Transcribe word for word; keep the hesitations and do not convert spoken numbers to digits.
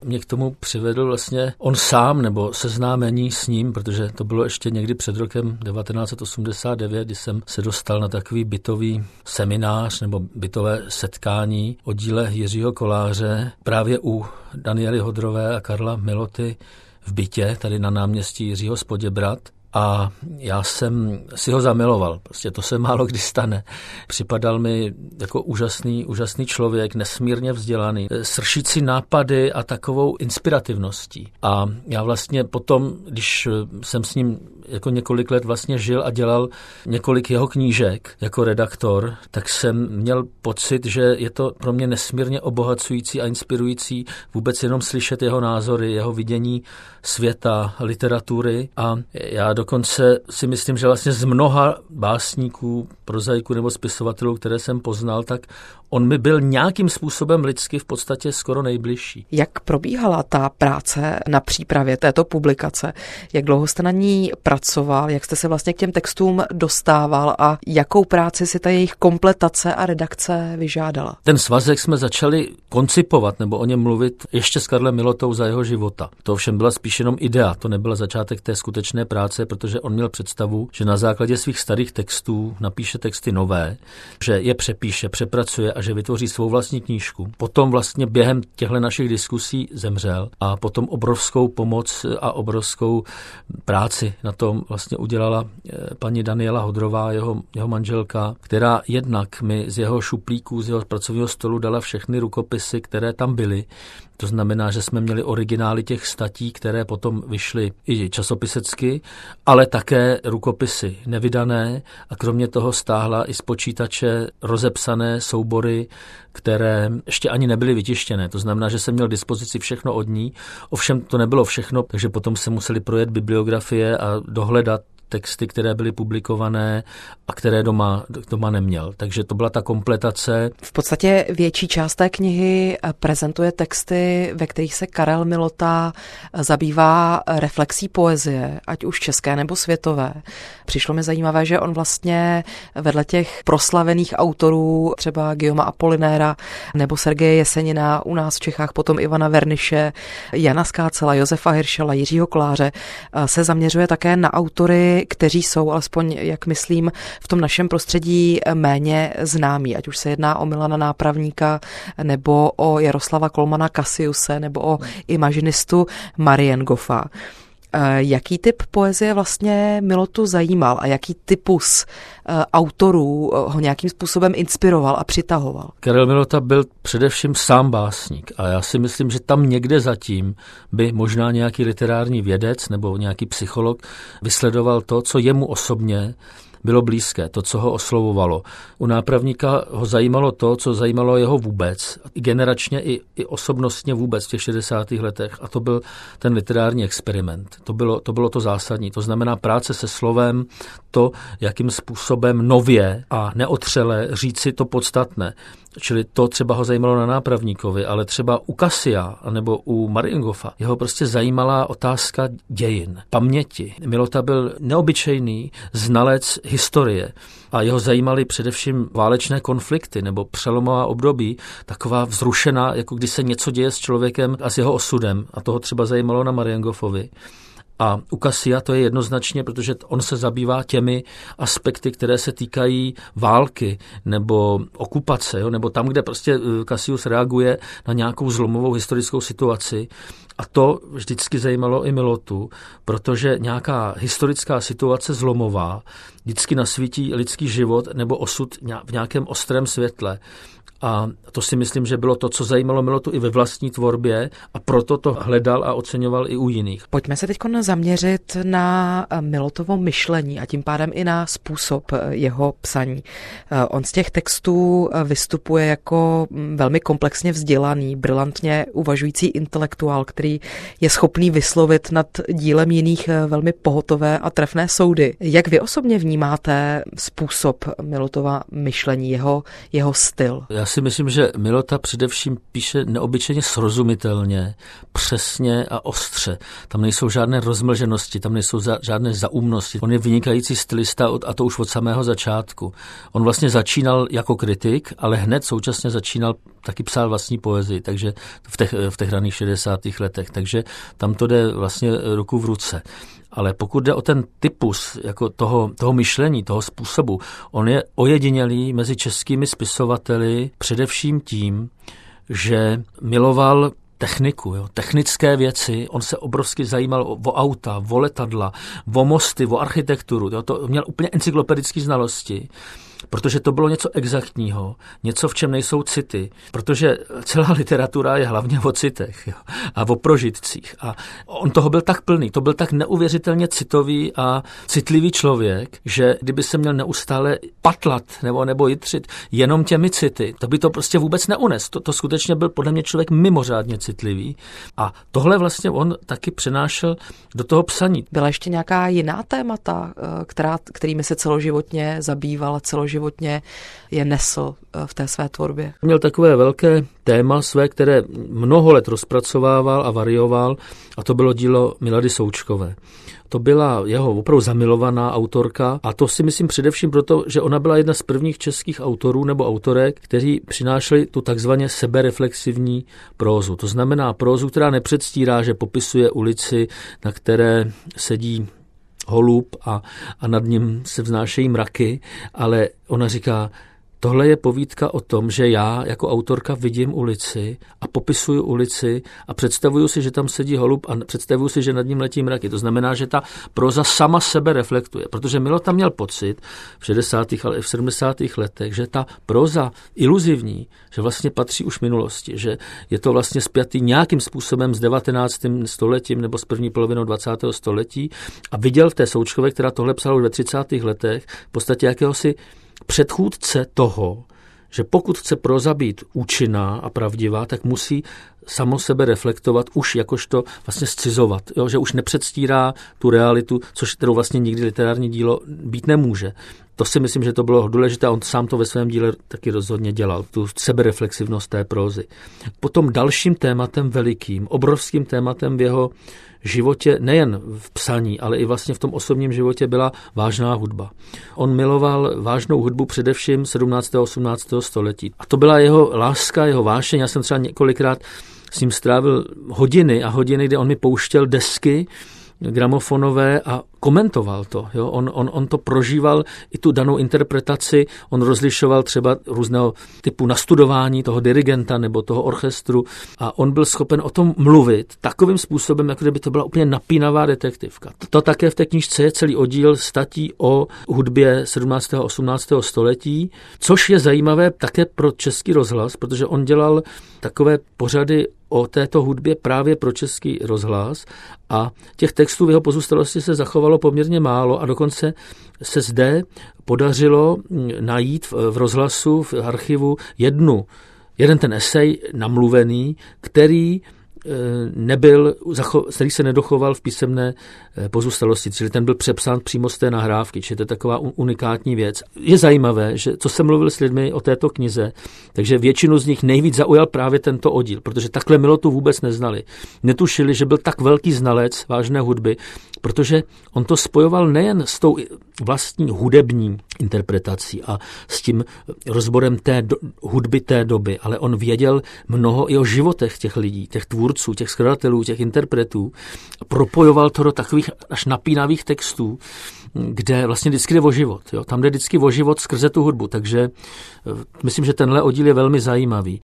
mě k tomu přivedl vlastně on sám, nebo seznámení s ním, protože to bylo ještě někdy před rokem devatenáct set osmdesát devět, kdy jsem se dostal na takový bytový seminář nebo bytové setkání o díle Jiřího Koláře právě u Daniely Hodrové a Karla Miloty v bytě, tady na náměstí Jiřího z Poděbrad. A já jsem si ho zamiloval, prostě to se málo kdy stane. Připadal mi jako úžasný, úžasný člověk, nesmírně vzdělaný, sršící nápady a takovou inspirativností. A já vlastně potom, když jsem s ním jako několik let vlastně žil a dělal několik jeho knížek jako redaktor, tak jsem měl pocit, že je to pro mě nesmírně obohacující a inspirující vůbec jenom slyšet jeho názory, jeho vidění světa, literatury. A já dokonce si myslím, že vlastně z mnoha básníků, prozaiků nebo spisovatelů, které jsem poznal, tak on mi byl nějakým způsobem lidsky v podstatě skoro nejbližší. Jak probíhala ta práce na přípravě této publikace? Jak dlouho jste na ní pracoval? Jak jste se vlastně k těm textům dostával a jakou práci si ta jejich kompletace a redakce vyžádala? Ten svazek jsme začali koncipovat nebo o něm mluvit ještě s Karlem Milotou za jeho života. To všem byla spíš jenom idea, to nebyl začátek té skutečné práce, protože on měl představu, že na základě svých starých textů napíše texty nové, že je přepíše, přepracuje a že vytvoří svou vlastní knížku. Potom vlastně během těchto našich diskusí zemřel a potom obrovskou pomoc a obrovskou práci na tom vlastně udělala paní Daniela Hodrová, jeho, jeho manželka, která jednak mi z jeho šuplíků, z jeho pracovního stolu dala všechny rukopisy, které tam byly. To znamená, že jsme měli originály těch statí, které potom vyšly i časopisecky, ale také rukopisy nevydané a kromě toho stáhla i z počítače rozepsané soubory, které ještě ani nebyly vytištěné. To znamená, že jsem měl dispozici všechno od ní, ovšem to nebylo všechno, takže potom se museli projet bibliografie a dohledat texty, které byly publikované a které doma, doma neměl. Takže to byla ta kompletace. V podstatě větší část té knihy prezentuje texty, ve kterých se Karel Milota zabývá reflexí poezie, ať už české nebo světové. Přišlo mi zajímavé, že on vlastně vedle těch proslavených autorů, třeba Guillauma Apollinaira nebo Sergeje Jesenina, u nás v Čechách potom Ivana Verniše, Jana Skácela, Josefa Hiršela, Jiřího Koláře, se zaměřuje také na autory, kteří jsou, alespoň jak myslím, v tom našem prostředí méně známí, ať už se jedná o Milana Nápravníka, nebo o Jaroslava Kolmana Cassiuse, nebo o imažinistu Mariengoffa. Jaký typ poezie vlastně Milotu zajímal a jaký typus autorů ho nějakým způsobem inspiroval a přitahoval? Karel Milota byl především sám básník a já si myslím, že tam někde zatím by možná nějaký literární vědec nebo nějaký psycholog vysledoval to, co jemu osobně bylo blízké, to, co ho oslovovalo. U Nápravníka ho zajímalo to, co zajímalo jeho vůbec, i generačně, i, i osobnostně vůbec v těch šedesátých letech, a to byl ten literární experiment. To bylo, to bylo to zásadní. To znamená práce se slovem, to, jakým způsobem nově a neotřele říci to podstatné. Čili to třeba ho zajímalo na Nápravníkovi, ale třeba u Cassia nebo u Mariengoffa jeho prostě zajímala otázka dějin, paměti. Milota byl neobyčejný znalec historie a jeho zajímaly především válečné konflikty nebo přelomová období, taková vzrušená, jako když se něco děje s člověkem a s jeho osudem. A toho třeba zajímalo na Mariengoffovi. A u Cassia to je jednoznačně, protože on se zabývá těmi aspekty, které se týkají války nebo okupace, jo? Nebo tam, kde prostě Cassius reaguje na nějakou zlomovou historickou situaci. A to vždycky zajímalo i Milotu, protože nějaká historická situace zlomová vždycky nasvítí lidský život nebo osud v nějakém ostrém světle. A to si myslím, že bylo to, co zajímalo Milotu i ve vlastní tvorbě a proto to hledal a oceňoval i u jiných. Pojďme se teď zaměřit na Milotovo myšlení a tím pádem i na způsob jeho psaní. On z těch textů vystupuje jako velmi komplexně vzdělaný, brilantně uvažující intelektuál, který je schopný vyslovit nad dílem jiných velmi pohotové a trefné soudy. Jak vy osobně vnímáte způsob Milotova myšlení, jeho, jeho styl? Já si myslím, že Milota především píše neobyčejně srozumitelně, přesně a ostře. Tam nejsou žádné rozmlženosti, tam nejsou za, žádné zaumnosti. On je vynikající stylista od, a to už od samého začátku. On vlastně začínal jako kritik, ale hned současně začínal taky psát vlastní poezii, takže v těch, v těch raných šedesátých letech. Takže tam to jde vlastně ruku v ruce. Ale pokud jde o ten typus jako toho, toho myšlení, toho způsobu, on je ojedinělý mezi českými spisovateli především tím, že miloval techniku, jo, technické věci. On se obrovsky zajímal o, o auta, o letadla, o mosty, o architekturu. Jo, to měl úplně encyklopedické znalosti, protože to bylo něco exaktního, něco, v čem nejsou city, protože celá literatura je hlavně o citech, jo, a o prožitcích. A on toho byl tak plný, to byl tak neuvěřitelně citový a citlivý člověk, že kdyby se měl neustále patlat nebo, nebo jitřit jenom těmi city, to by to prostě vůbec neunes. To, to skutečně byl podle mě člověk mimořádně citlivý. A tohle vlastně on taky přenášel do toho psaní. Byla ještě nějaká jiná témata, která, kterými se celoživotně zabýval, celoživotně je nesl v té své tvorbě? Měl takové velké téma své, které mnoho let rozpracovával a varioval, a to bylo dílo Milady Součkové. To byla jeho opravdu zamilovaná autorka a to si myslím především proto, že ona byla jedna z prvních českých autorů nebo autorek, kteří přinášeli tu takzvaně sebereflexivní prózu. To znamená prózu, která nepředstírá, že popisuje ulici, na které sedí holub a, a nad ním se vznášejí mraky, ale ona říká, tohle je povídka o tom, že já jako autorka vidím ulici a popisuju ulici a představuju si, že tam sedí holub a představuju si, že nad ním letí mraky. To znamená, že ta próza sama sebe reflektuje, protože Milota měl pocit v šedesátých ale i v sedmdesátých letech, že ta próza iluzivní, že vlastně patří už minulosti, že je to vlastně spjatý nějakým způsobem s devatenáctým stoletím nebo s první polovinou dvacátého století a viděl v té Součkové, která tohle psala už ve třicátých letech, v podstatě jakéhosi předchůdce toho, že pokud chce próza být účinná a pravdivá, tak musí samo sebe reflektovat už jakožto vlastně scizovat, jo? Že už nepředstírá tu realitu, což kterou vlastně nikdy literární dílo být nemůže. To si myslím, že to bylo důležité a on sám to ve svém díle taky rozhodně dělal, tu sebereflexivnost té prózy. Potom dalším tématem velikým, obrovským tématem v jeho životě, nejen v psaní, ale i vlastně v tom osobním životě byla vážná hudba. On miloval vážnou hudbu především sedmnáctého a osmnáctého století. A to byla jeho láska, jeho vášeň. Já jsem třeba několikrát s ním strávil hodiny a hodiny, kdy on mi pouštěl desky gramofonové a komentoval to. Jo? On, on, on to prožíval i tu danou interpretaci, on rozlišoval třeba různého typu nastudování toho dirigenta nebo toho orchestru a on byl schopen o tom mluvit takovým způsobem, jako kdyby to byla úplně napínavá detektivka. To, to také v té knížce je celý oddíl statí o hudbě sedmnáctého a osmnáctého století, což je zajímavé také pro Český rozhlas, protože on dělal takové pořady o této hudbě právě pro Český rozhlas a těch textů v jeho pozůstalosti se zachovalo poměrně málo a dokonce se zde podařilo najít v rozhlasu, v archivu jednu, jeden ten esej namluvený, který nebyl, který se nedochoval v písemné pozůstalosti, čili ten byl přepsán přímo z té nahrávky, čili to je taková unikátní věc. Je zajímavé, že co jsem mluvil s lidmi o této knize, takže většinu z nich nejvíc zaujal právě tento oddíl, protože takhle Milotu vůbec neznali. Netušili, že byl tak velký znalec vážné hudby, protože on to spojoval nejen s tou vlastní hudební interpretací a s tím rozborem té do, hudby té doby, ale on věděl mnoho i o životech těch lidí, těch tvůrců, těch skladatelů, těch interpretů. Propojoval to do takových až napínavých textů, kde vlastně vždycky jde o život. Jo? Tam jde vždycky o život skrze tu hudbu, takže myslím, že tenhle oddíl je velmi zajímavý.